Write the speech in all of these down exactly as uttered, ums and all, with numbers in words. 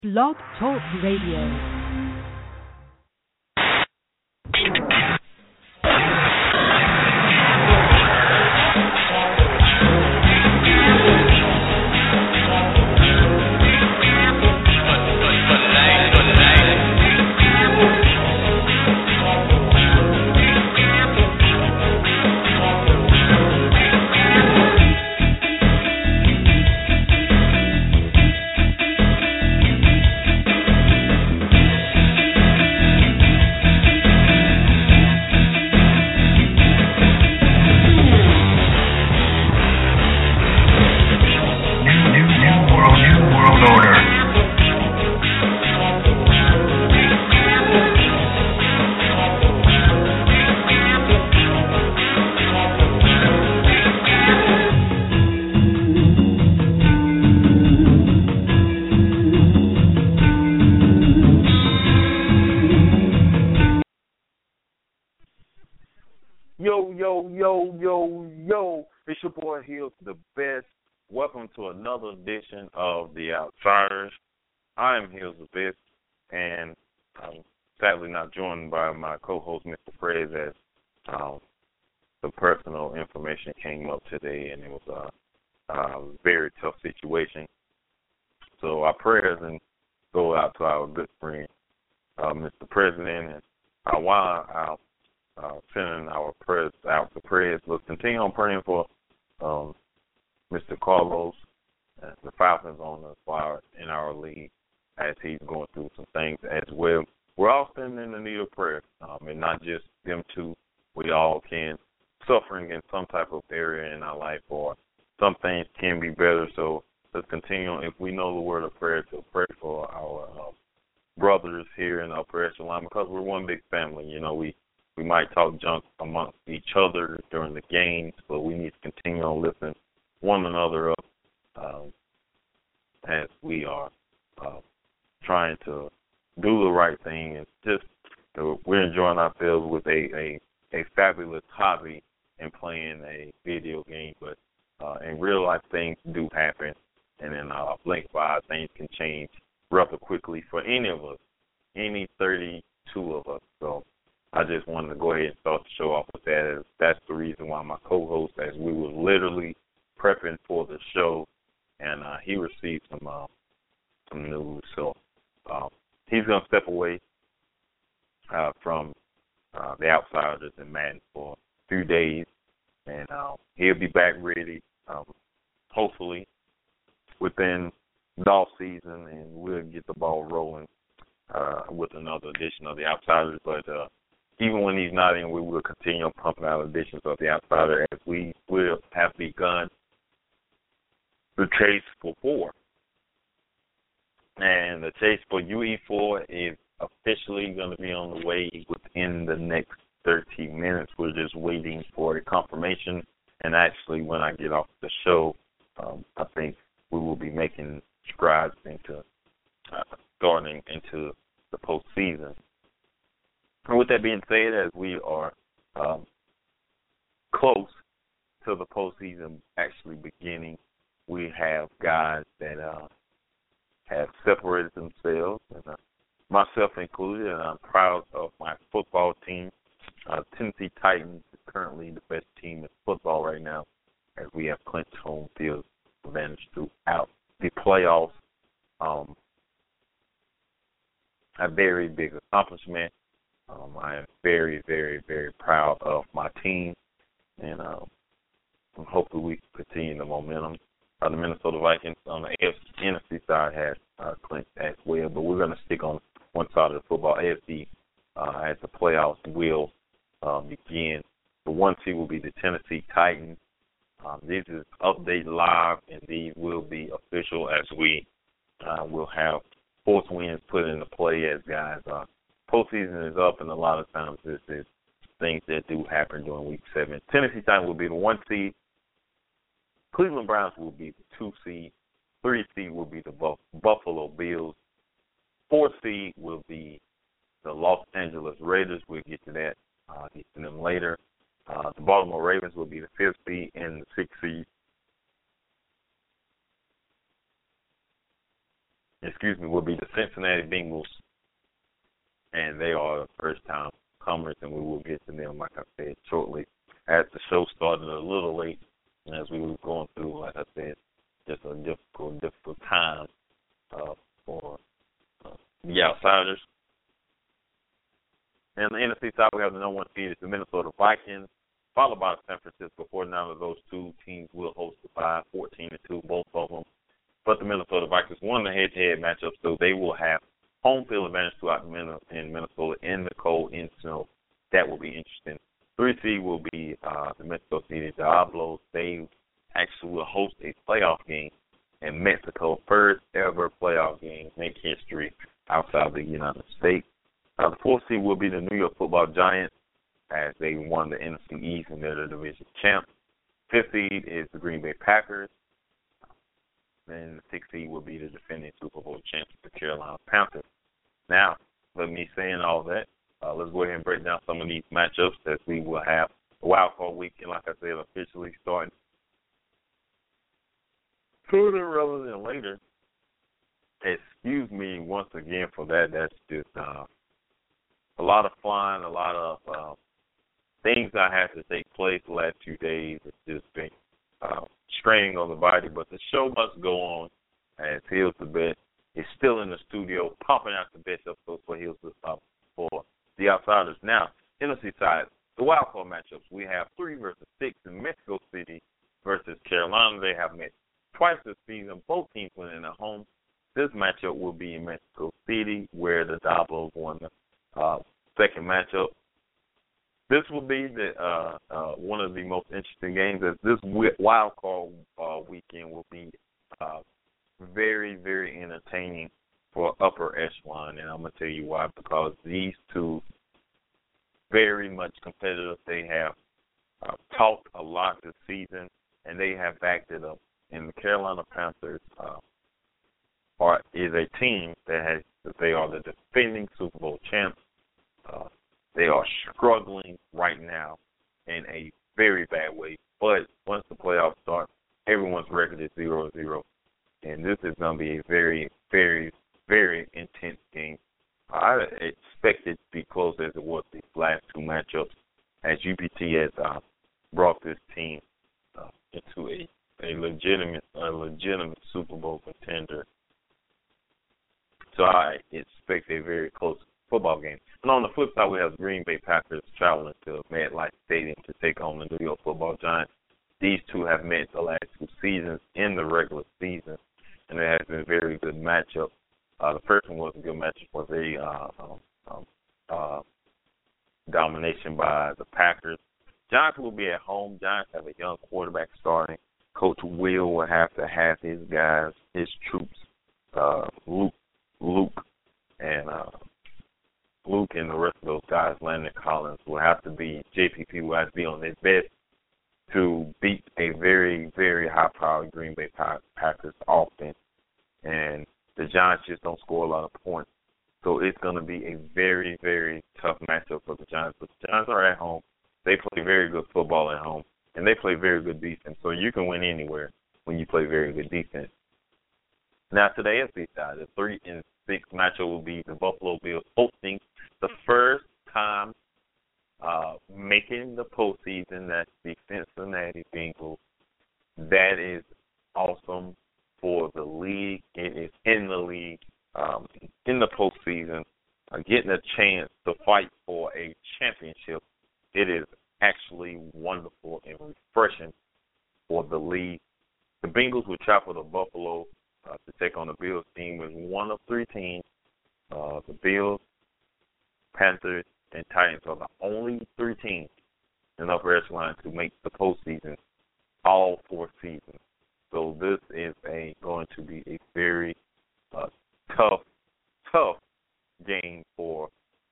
Blog Talk Radio. Yo, yo, yo, yo, yo, it's your boy Hills the Best. Welcome to another edition of The Outsiders. I am Hills the Best, and I'm sadly not joined by my co-host, Mister Prez, as um, the personal information came up today, and it was a, a very tough situation. So our prayers and go out to our good friend, uh, Mister President, and uh, while our Uh, sending our prayers out to prayers. Let's continue on praying for um, Mister Carlos, uh, the Falcons on the fire in our league as he's going through some things as well. We're all standing in the need of prayer, um, and not just them two. We all can suffering in some type of area in our life, or some things can be better. So let's continue on. If we know the word of prayer, to pray for our uh, brothers here in the upper echelon, because we're one big family. You know, we We might talk junk amongst each other during the games, but we need to continue on lifting one another up um, as we are uh, trying to do the right thing. And just uh, we're enjoying ourselves with a, a, a fabulous hobby in playing a video game. But uh, in real life, things do happen, and in a blink of an eye, things can change rather quickly for any of us, any thirty-two of us. So I just wanted to go ahead and start the show off with that. That's the reason why my co-host, as we were literally prepping for the show, and uh, he received some uh, some news. So uh, he's going to step away uh, from uh, the Outsiders and Madden for a few days, and uh, he'll be back ready, um, hopefully, within the off season, and we'll get the ball rolling uh, with another edition of the Outsiders. But uh, even when he's not in, we will continue pumping out editions of The Outsider, as we will have begun the chase for four. And the chase for U E four is officially going to be on the way within the next thirty minutes. We're just waiting for a confirmation. And actually, when I get off the show, um, I think we will be making strides into uh, starting into the postseason. And with that being said, as we are um, close to the postseason actually beginning, we have guys that uh, have separated themselves, and uh, myself included, and I'm proud of my football team. Uh, Tennessee Titans is currently the best team in football right now, as we have clinched home field advantage throughout the playoffs. Um, a very big accomplishment. Um, I am very, very, very proud of my team, and um, hopefully we can continue the momentum. Uh, the Minnesota Vikings on the N F C side has uh, clinched as well, but we're going to stick on one side of the football. A F C, uh, as the playoffs will uh, begin. The one seed will be the Tennessee Titans. Um, this is update live, and these will be official as we uh, will have fourth wins put into play as guys uh, postseason is up, and a lot of times this is things that do happen during week seven. Tennessee Titans will be the one seed. Cleveland Browns will be the two seed. Three seed will be the Buff- Buffalo Bills. Four seed will be the Los Angeles Raiders. We'll get to that, uh, get to them later. Uh, the Baltimore Ravens will be the fifth seed, and the sixth seed excuse me, will be the Cincinnati Bengals, and they are first-time comers, and we will get to them, like I said, shortly. As the show started a little late, and as we were going through, like I said, just a difficult, difficult time uh, for uh, the Outsiders. And the N F C South, we have the number one seed, it's the Minnesota Vikings, followed by the San Francisco forty-niners. Those two teams will host the five, fourteen to two, both of them. But the Minnesota Vikings won the head-to-head matchup, so they will have home field advantage throughout in Minnesota in the cold, in snow. That will be interesting. Three seed will be uh, the Mexico City Diablos. They actually will host a playoff game in Mexico, first ever playoff game, make history outside the United States. Uh, the fourth seed will be the New York Football Giants, as they won the N F C East and they're the division champ. Fifth seed is the Green Bay Packers. And the sixth seed will be the defending Super Bowl champs, the Carolina Panthers. Now, with me saying all that, uh, let's go ahead and break down some of these matchups that we will have a wild card weekend, like I said, officially starting sooner rather than later. Excuse me once again for that. That's just uh, a lot of flying, a lot of uh, things that have to take place the last two days. It's just been uh, straining on the body, but the show must go on as Heels the Best is still in the studio pumping out the best episodes for Heels the uh, for the Outsiders. Now, N F C side, the wild card matchups, we have three versus six in Mexico City versus Carolina. They have met twice this season. Both teams went in at home. This matchup will be in Mexico City, where the Diablos won the uh, second matchup. This will be the uh, uh, one of the most interesting games. As this wild card uh, weekend will be uh, very, very entertaining for upper echelon, and I'm gonna tell you why. Because these two very much competitive. They have uh, talked a lot this season, and they have backed it up. And the Carolina Panthers uh, are is a team that has that they are the defending Super Bowl champs. Uh, They are struggling right now in a very bad way. But once the playoffs start, everyone's record is zero zero. And this is going to be a very, very, very intense game. I expect it to be close as it was these last two matchups, as U P T has uh, brought this team uh, into a, a legitimate a legitimate Super Bowl contender. So I expect a very close football game. And on the flip side, we have Green Bay Packers traveling to MetLife Stadium to take on the New York Football Giants. These two have met the last two seasons in the regular season, and it has been a very good matchup. Uh, the first one was a good matchup for the uh, um, uh, domination by the Packers. Giants will be at home. Giants have a young quarterback starting. Coach Will will have to have his guys, his troops, uh, Luke, Luke, and uh, Luke and the rest of those guys, Landon Collins, will have to be, J P P will have to be on their best to beat a very, very high-powered Green Bay Packers offense. And the Giants just don't score a lot of points. So it's going to be a very, very tough matchup for the Giants. But the Giants are at home. They play very good football at home, and they play very good defense. So you can win anywhere when you play very good defense. Now, to the A F C side, the three and six matchup will be the Buffalo Bills hosting the first time uh, making the postseason. That's the Cincinnati Bengals. That is awesome for the league. It is in the league, um, in the postseason, uh, getting a chance to fight for a championship. It is actually wonderful and refreshing for the league. The Bengals will travel to Buffalo uh, to take on the Bills team as one of three teams. Uh, the Bills, Panthers, and Titans are the only three teams in the upper echelon to make the postseason all four seasons. So this is a going to be a very uh, tough, tough game for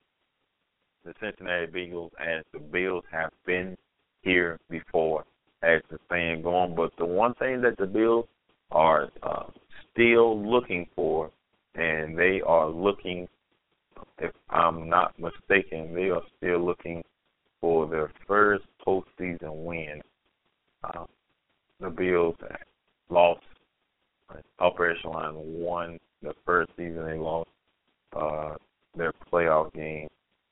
the Cincinnati Bengals, as the Bills have been here before, as the saying going. But the one thing that the Bills are uh, still looking for, and they are looking, if I'm not mistaken, they are still looking for their first postseason win. Uh, the Bills lost Upper Echelon won the first season. They lost uh, their playoff game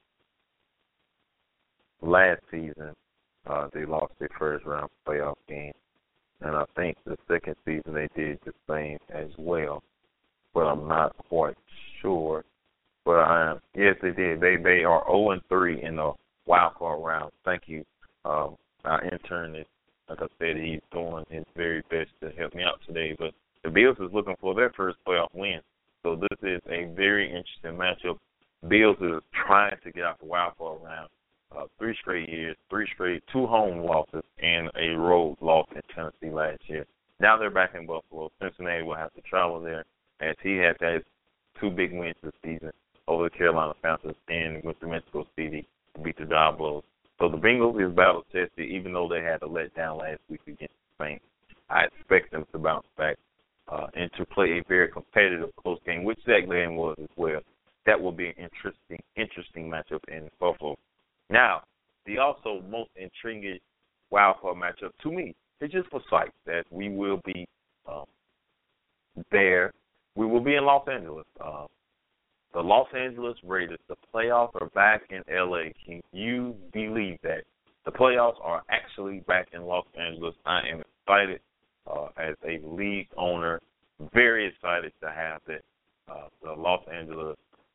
last season. Uh, they lost their first round playoff game. And I think the second season they did the same as well. But I'm not quite sure. But I am. Yes, they did. They they are oh and three in the wild card round. Thank you. Um, our intern is, like I said, he's doing his very best to help me out today. But the Bills is looking for their first playoff win. So this is a very interesting matchup. Bills is trying to get out the wild card round. Uh, three straight years, three straight, two home losses, and a road loss in Tennessee last year. Now they're back in Buffalo. Cincinnati will have to travel there, as he has had two big wins this season over the Carolina Panthers and with the Mexico City to beat the Diablos. So the Bengals is battle tested, even though they had a letdown last week against the Saints. I expect them to bounce back uh, and to play a very competitive, close game, which that game was as well. That will be an interesting, interesting matchup in Buffalo. Now, the also most intriguing wild card matchup to me is just for sight that we will be um, there. We will be in Los Angeles. Uh, the Los Angeles Raiders, the playoffs are back in L A. Can you believe that? The playoffs are actually back in Los Angeles. I am excited uh, as a league owner, very excited to have that, uh, the Los Angeles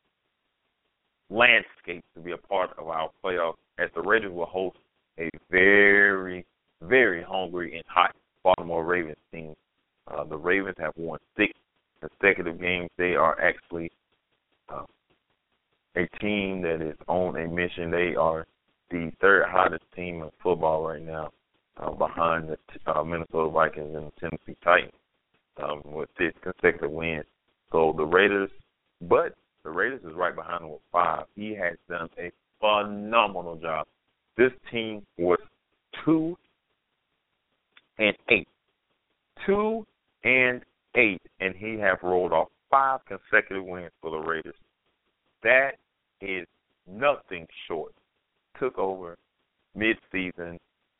landscape to be a part of our playoffs, as the Raiders will host a very, very hungry and hot Baltimore Ravens team. Uh, the Ravens have won six consecutive games. They are actually uh, a team that is on a mission. They are the third hottest team in football right now, uh, behind the uh, Minnesota Vikings and the Tennessee Titans, um, with six consecutive wins. So the Raiders, but the Raiders is right behind him with five. He has done a phenomenal job. This team was two and eight. Two and eight, and he have rolled off five consecutive wins for the Raiders. That is nothing short. Took over mid-season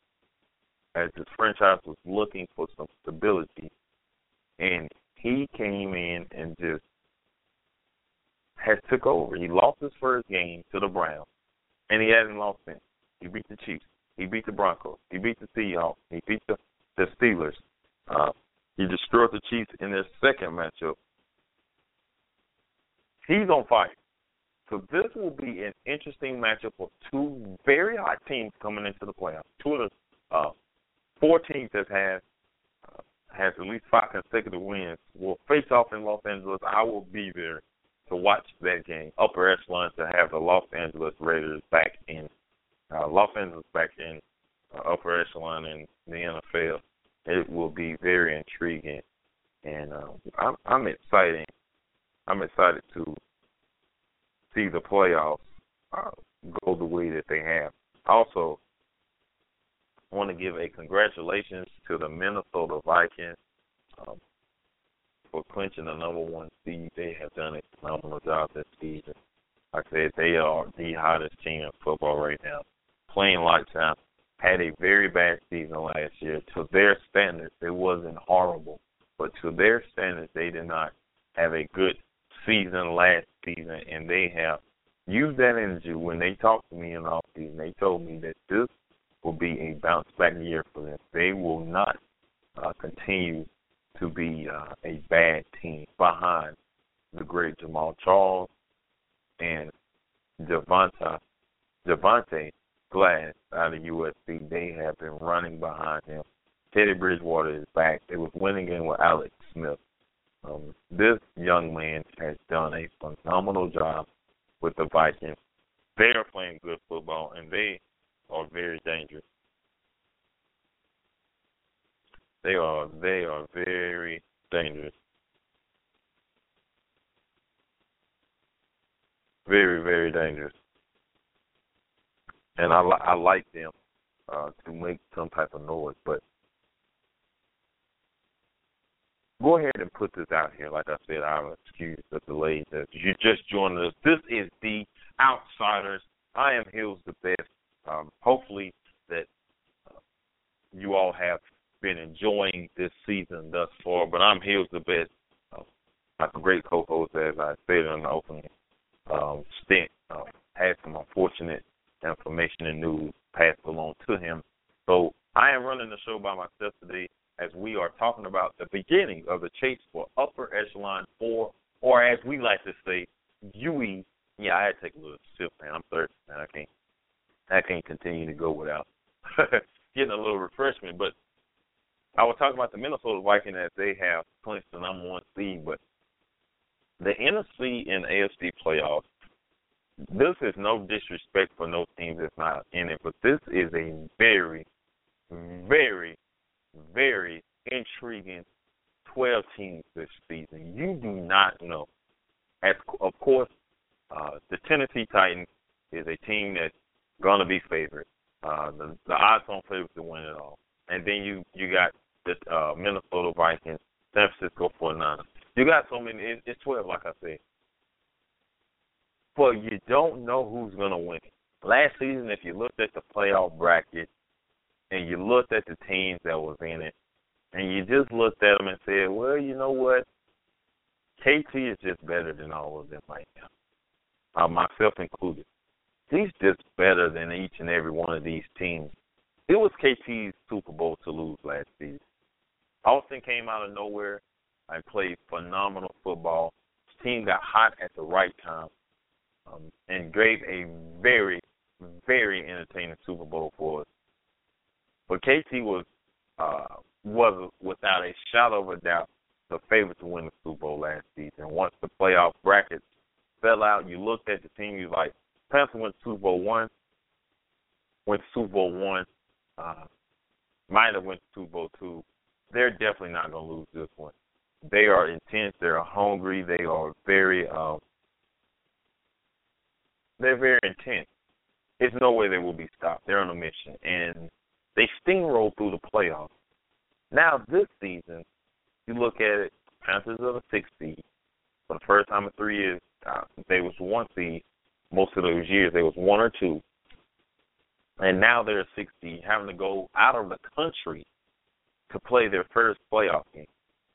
as his franchise was looking for some stability, and he came in and just has took over. He lost his first game to the Browns, and he hasn't lost since. He beat the Chiefs. He beat the Broncos. He beat the Seahawks. He beat the, the Steelers. Uh, he destroyed the Chiefs in their second matchup. He's on fire. So this will be an interesting matchup of two very hot teams coming into the playoffs. Two of the uh, four teams that have uh, has at least five consecutive wins will face off in Los Angeles. I will be there to watch that game. Upper echelon to have the Los Angeles Raiders back in uh, Los Angeles back in uh, upper echelon in the N F L. It will be very intriguing, and uh, I'm, I'm excited. I'm excited to see the playoffs uh, go the way that they have. Also, I want to give a congratulations to the Minnesota Vikings um, for clinching the number one seed. They have done a phenomenal job this season. Like I said, they are the hottest team in football right now. Playing lights out. Had a very bad season last year. To their standards, it wasn't horrible. But to their standards, they did not have a good season last season, and they have used that energy. When they talked to me in the offseason, they told me that this will be a bounce-back year for them. They will not uh, continue to be uh, a bad team behind the great Jamal Charles and Javonte, Javonte Glass out of U S C. They have been running behind him. Teddy Bridgewater is back. They was winning in with Alex Smith. Um, this young man has done a phenomenal job with the Vikings. They are playing good football, and they are very dangerous. They are they are very dangerous. Very, very dangerous. And I, li- I like them uh, to make some type of noise, but go ahead and put this out here. Like I said, I'll excuse the delay. That you just joined us. This is the Outsiders. I am Hills the Best. Um, hopefully that uh, you all have been enjoying this season thus far, but I'm Heels the Best, uh, like a great co-host, as I stated in the opening um, stint, uh, had some unfortunate information and news passed along to him. So I am running the show by myself today as we are talking about the beginning of the chase for upper echelon four, or as we like to say, U E. Yeah, I had to take a little sip, man. I'm thirsty, man. I can't, I can't continue to go without getting a little refreshment. But I was talking about the Minnesota Vikings as they have clinched the number one seed, but the N F C and A F C playoffs, this is no disrespect for no teams that's not in it, but this is a very, very, very intriguing twelve teams this season. You do not know. As, of course, uh, the Tennessee Titans is a team that's going to be favored. Uh, the, the odds-on favorites to win it all. And then you, you got the uh, Minnesota Vikings, San Francisco forty-niners. You got so many. It, it's twelve, like I said. But you don't know who's going to win. Last season, if you looked at the playoff bracket and you looked at the teams that was in it, and you just looked at them and said, well, you know what? K T is just better than all of them right now, uh, myself included. He's just better than each and every one of these teams. It was K T's Super Bowl to lose last season. Austin came out of nowhere and played phenomenal football. His team got hot at the right time um, and gave a very, very entertaining Super Bowl for us. But K T was, uh, was without a shadow of a doubt, the favorite to win the Super Bowl last season. Once the playoff brackets fell out, you looked at the team, you like, Panthers went to Super Bowl one, went to Super Bowl one, uh, might have went to Super Bowl two. They're definitely not going to lose this one. They are intense. They're hungry. They are very, um, they're very intense. There's no way they will be stopped. They're on a mission, and they steamroll through the playoffs. Now this season, you look at it, Panthers are the sixth seed. For the first time in three years, uh, they was one seed. Most of those years, they was one or two. And now they're a sixth seed, having to go out of the country to play their first playoff game.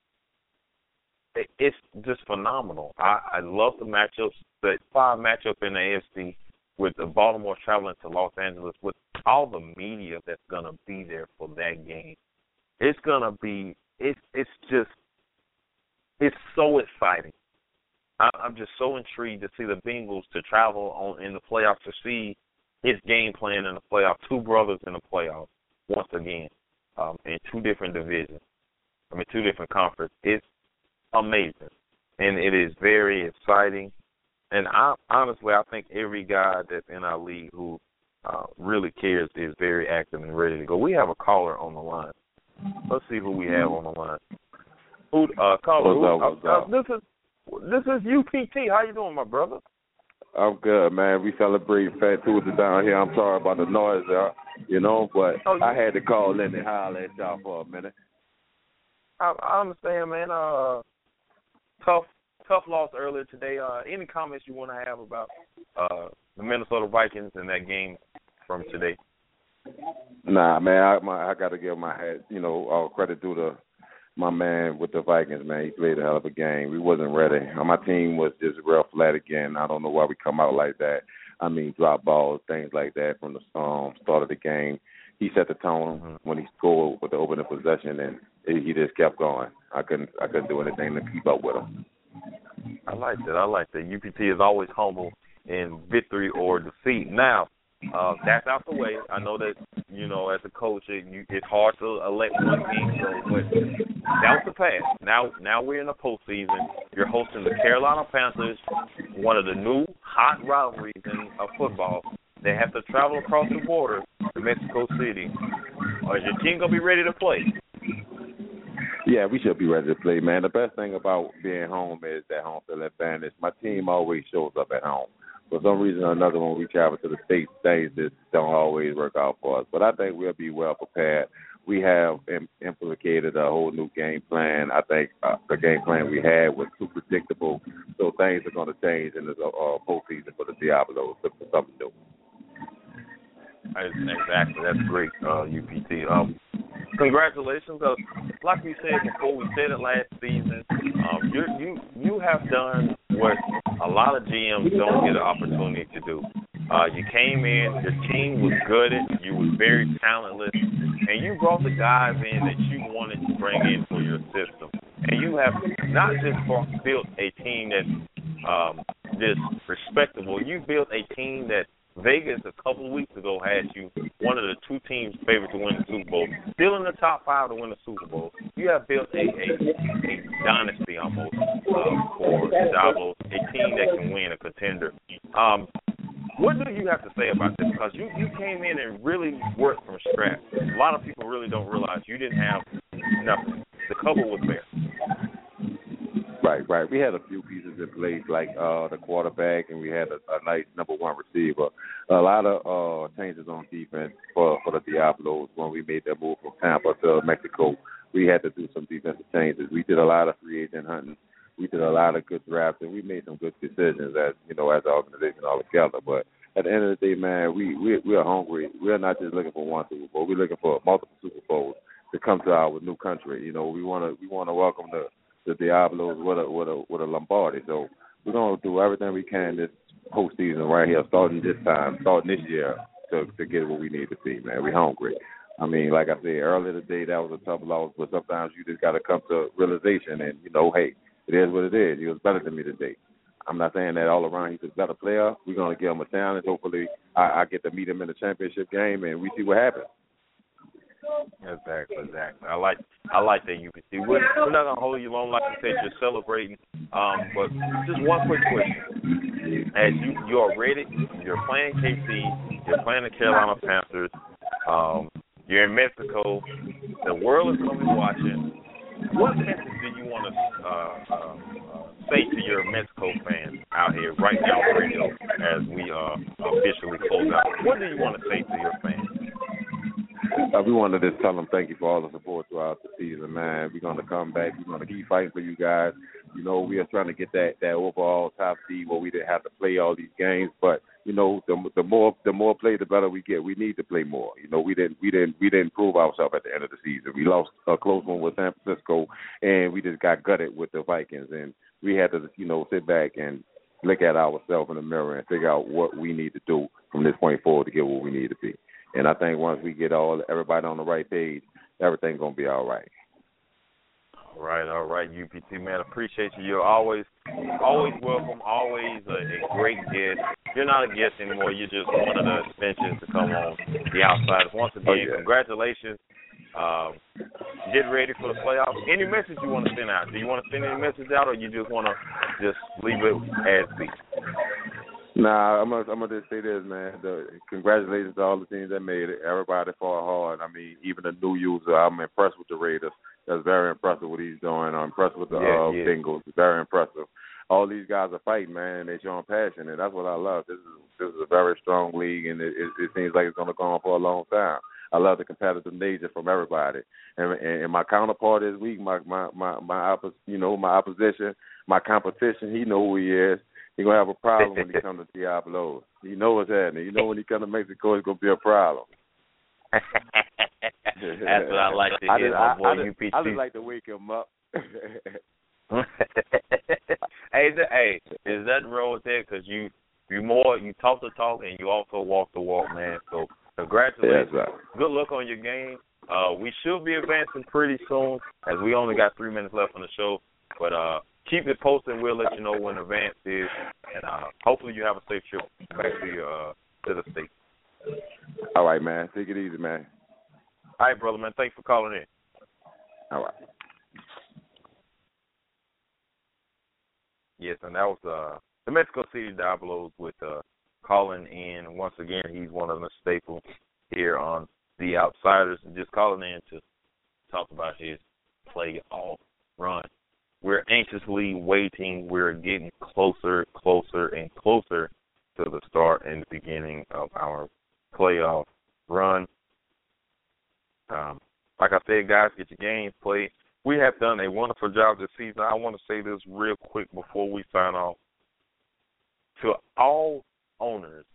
It, it's just phenomenal. I, I love the matchups. The five matchup in the A F C with the Baltimore traveling to Los Angeles, with all the media that's going to be there for that game. It's going to be, it's, it's just, it's so exciting. I, I'm just so intrigued to see the Bengals to travel on in the playoffs, to see his game plan in the playoffs. Two brothers in the playoffs once again, um, in two different divisions. I mean, two different conferences. It's amazing, and it is very exciting. And I, honestly, I think every guy that's in our league who uh, really cares is very active and ready to go. We have a caller on the line. Let's see who we have on the line. Who, uh, caller, who, uh, uh, this is this is U P T. How you doing, my brother? I'm good, man. We celebrating Fat Tuesday down here. I'm sorry about the noise, uh, you know, but oh, I had to call in and holler at y'all for a minute. I, I understand, man. Uh, tough, tough loss earlier today. Uh, any comments you want to have about uh, the Minnesota Vikings and that game from today? Nah, man. I, my, I got to give my hat, you know, all credit to the my man with the Vikings, man. He played a hell of a game. We wasn't ready. My team was just real flat again. I don't know why we come out like that. I mean, drop balls, things like that from the um, start of the game. He set the tone mm-hmm. when he scored with the opening possession, and he just kept going. I couldn't, I couldn't do anything to keep up with him. I like that. I like that. U P T is always humble in victory or defeat. Now, uh, that's out the way. I know that, you know, as a coach, it, you, it's hard to uh, let one game go, but that was the past. Now, now we're in the postseason. You're hosting the Carolina Panthers, one of the new hot rivalries in uh, football. They have to travel across the border to Mexico City. Or is your team going to be ready to play? Yeah, we should be ready to play, man. The best thing about being home is that home field advantage. My team always shows up at home. For some reason or another, when we travel to the States, things just don't always work out for us. But I think we'll be well prepared. We have im- implicated a whole new game plan. I think uh, the game plan we had was too predictable, so things are going to change in the uh, postseason for the Diablos. Look for something new. Exactly. That's great, uh, U P T. Um, congratulations. Uh, like we said before, we said it last season. Um, you you you have done what a lot of G Ms don't get an opportunity to do. Uh, you came in, your team was gutted, you was very talentless, and you brought the guys in that you wanted to bring in for your system. And you have not just built a team that's um, just respectable. You built a team that Vegas a couple of weeks ago had you one of the two teams favored to win the Super Bowl, still in the top five to win the Super Bowl. You have built a a, a dynasty almost uh, for Diablos, a team that can win, a contender. Um, what do you have to say about this? Because you, you came in and really worked from scratch. A lot of people really don't realize you didn't have nothing. The cover was there. Right, right. We had a few pieces in place, like uh, the quarterback, and we had a, a nice number one receiver. A lot of uh, changes on defense for, for the Diablos when we made that move from Tampa to Mexico. We had to do some defensive changes. We did a lot of free agent hunting. We did a lot of good drafts, and we made some good decisions as you know as an organization all together. But at the end of the day, man, we we we are hungry. We are not just looking for one Super Bowl. We're looking for multiple Super Bowls to come to our new country. You know, we want to we want to welcome the the Diablos with a with a with a Lombardi. So we're gonna do everything we can this postseason right here, starting this time, starting this year, to to get what we need to see, man. We're hungry. I mean, like I said earlier today, that was a tough loss, but sometimes you just got to come to realization and, you know, hey, it is what it is. He was better than me today. I'm not saying that all around he's a better player. We're going to give him a challenge. Hopefully I, I get to meet him in the championship game, and we see what happens. Exactly, exactly. I like I like that U P C. We're, we're not going to hold you long, like you said, you're celebrating. Um, but just one quick question. As you, you are ready, you're playing K C, you're playing the Carolina Panthers, um, you're in Mexico, the world is going to be watching. What message do you want to uh, uh, uh, say to your Mexico fans out here right now on radio as we uh, officially close out? What do you want to say to your fans? Uh, we want to just tell them thank you for all the support throughout the season, man. We're going to come back. We're going to keep fighting for you guys. You know, we are trying to get that, that overall top seed where we didn't have to play all these games. But you know, the the more the more play, the better we get. We need to play more. You know, we didn't we didn't we didn't prove ourselves at the end of the season. We lost a close one with San Francisco, and we just got gutted with the Vikings. And we had to, you know, sit back and look at ourselves in the mirror and figure out what we need to do from this point forward to get where we need to be. And I think once we get all everybody on the right page, everything's gonna be all right. All right, all right, U P T, man. Appreciate you. You're always, always welcome. Always a, a great guest. You're not a guest anymore. You're just one of the extensions to come on the Outsiders. Once again, oh, yeah. Congratulations. Um, get ready for the playoffs. Any message you want to send out? Do you want to send any message out, or you just want to just leave it as is? Nah, I'm gonna, I'm gonna just say this, man. The, congratulations to all the teams that made it. Everybody fought hard. I mean, even the new user, I'm impressed with the Raiders. That's very impressive what he's doing. I'm impressed with the yeah, uh, yeah. Bengals. Very impressive. All these guys are fighting, man. They're showing passion, and that's what I love. This is this is a very strong league, and it, it, it seems like it's going to go on for a long time. I love the competitive nature from everybody, and, and, and my counterpart this week, my my my, my oppos, you know, my opposition, my competition. He know who he is. He's going to have a problem when he comes to Diablo. He knows what's happening. You know when he comes to Mexico, it's going to be a problem. That's what I like to hear, I just, my I, boy I, U P T. I just like to wake him up. hey, is that, hey, is that wrong with that? Because you, you more, you talk the talk and you also walk the walk, man. So congratulations. Yeah, right. Good luck on your game. Uh, we should be advancing pretty soon, as we only got three minutes left on the show. But uh, keep it posted. We'll let you know when advance is, and uh, hopefully you have a safe trip back to your uh, to the state. All right, man. Take it easy, man. All right, brother, man. Thanks for calling in. All right. Yes, and that was uh, the Mexico City Diablos with uh, calling in. Once again, he's one of the staples here on The Outsiders, and just calling in to talk about his playoff run. We're anxiously waiting. We're getting closer, closer, and closer to the start and the beginning of our playoff run. Um, like I said, guys, get your games played. We have done a wonderful job this season. I want to say this real quick before we sign off. To all owners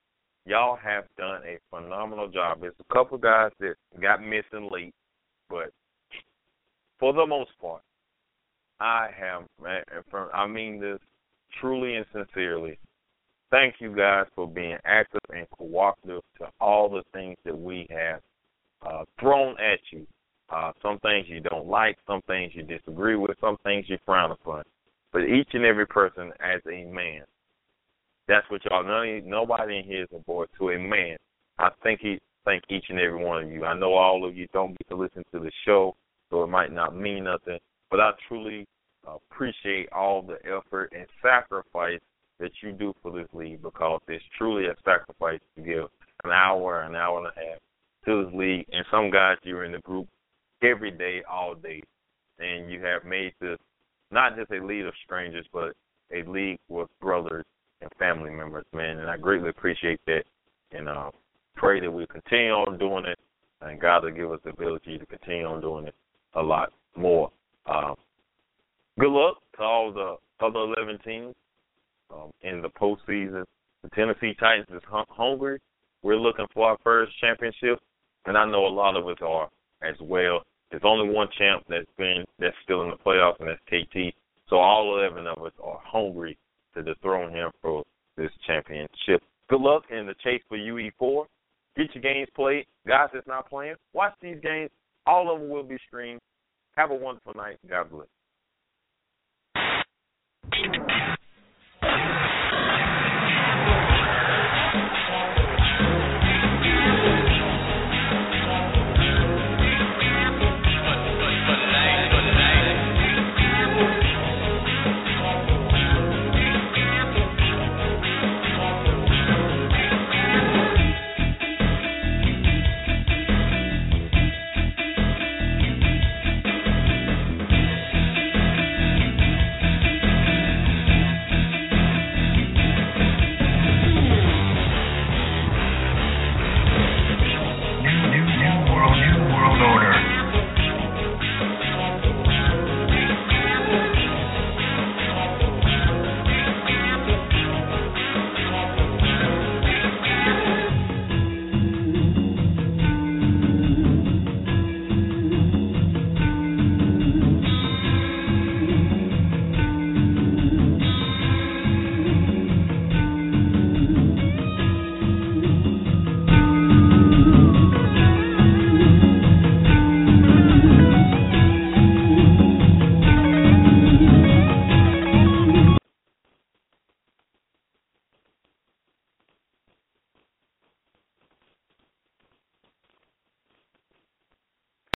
y'all have done a phenomenal job. There's a couple guys that got missing late, but for the most part, I have, I mean this truly and sincerely. Thank you guys for being active and cooperative to all the things that we have uh, thrown at you. Uh, some things you don't like, some things you disagree with, some things you frown upon. But each and every person as a man, that's what y'all, none, nobody in here is a boy, to a man. I thank, he, thank each and every one of you. I know all of you don't get to listen to the show, so it might not mean nothing, but I truly appreciate all the effort and sacrifice that you do for this league, because it's truly a sacrifice to give an hour, an hour and a half to this league. And some guys, you're in the group every day, all day, and you have made this not just a league of strangers, but a league with brothers and family members, man. And I greatly appreciate that, and uh, pray that we continue on doing it, and God will give us the ability to continue on doing it a lot more. Um, good luck to all the other eleven teams um, in the postseason. The Tennessee Titans is hung- hungry. We're looking for our first championship, and I know a lot of us are as well. There's only one champ that's been that's still in the playoffs, and that's K T. So all eleven of us are hungry to dethrone him for this championship. Good luck in the chase for U E four. Get your games played. Guys that's not playing, watch these games. All of them will be streamed. Have a wonderful night. God bless.